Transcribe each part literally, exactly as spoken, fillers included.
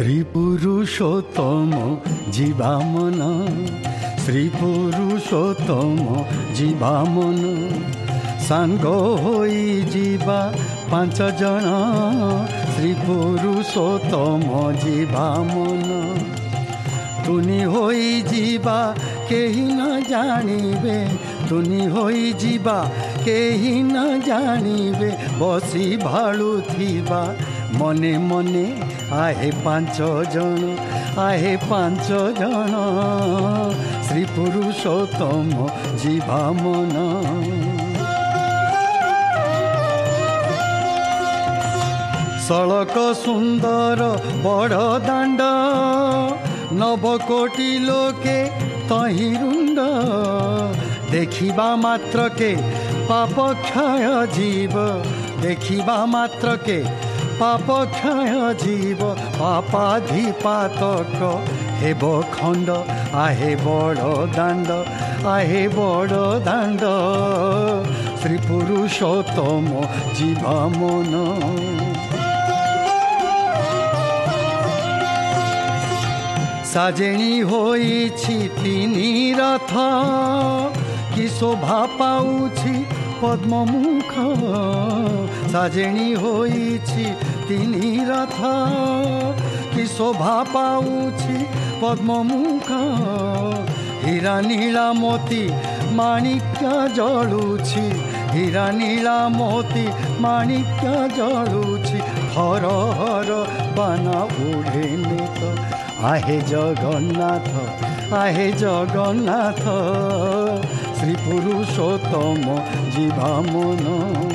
श्री पुरुषोत्तम जीवा मन श्री पुरुषोत्तम जीवा मन सांग होई जीवा पांच जन श्री पुरुषोत्तम जीवा मन तुनी होई जीवा केही न जानिबे तुनी होई जीवा केही न जानिबे बसी भालू थीबा मने मने आहे पांच जन आहे पांच जन श्री पुरुषोत्तम जीवा मन सड़क सुंदर बड़ दांड नवकोटी लोके तही रुंड देखिबा मात्र के पाप क्षय जीव देखिबा मात्र के पाप क्षय जीव पापाधिपातक हेब खंड आहे बड़ दांड आहे बड़ दांड श्री पुरुषोत्तम जीवा मन साजेणी होईछि तीनी रथ कि शोभा पाउछि पद्ममुख साजेणी होईछि तीनी रथ कि शोभा पाउछि पद्ममुख हीरा नीला मोती माणिक्य जळुछि हीरा नीला मोती माणिक्य जळुछि हर हर बाना उड़ेने तो आहे जगन्नाथ आहे जगन्नाथ श्री पुरुषोत्तम जीवा मन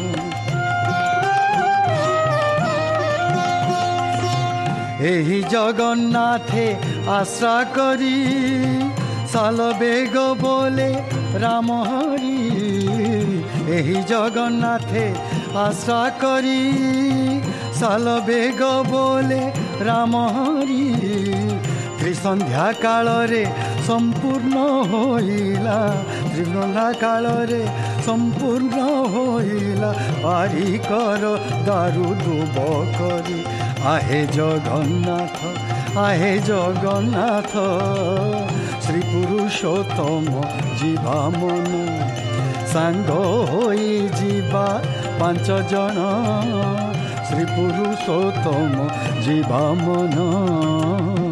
एही जगन्नाथे आशा करी साल बेग बोले राम हरि एही जगन्नाथे आशा करी साल बेग बोले राम हरि त्रिसंध्या काल रे संपूर्ण होइला त्रिसंध्या काल रे संपूर्ण होइला पारी कर दारु दुब करी आहे जगन्नाथ आहे जगन्नाथ श्री पुरुषोत्तम जीवा मन सांग होई जीवा पांच जन श्री पुरुषोत्तम जीवा मन।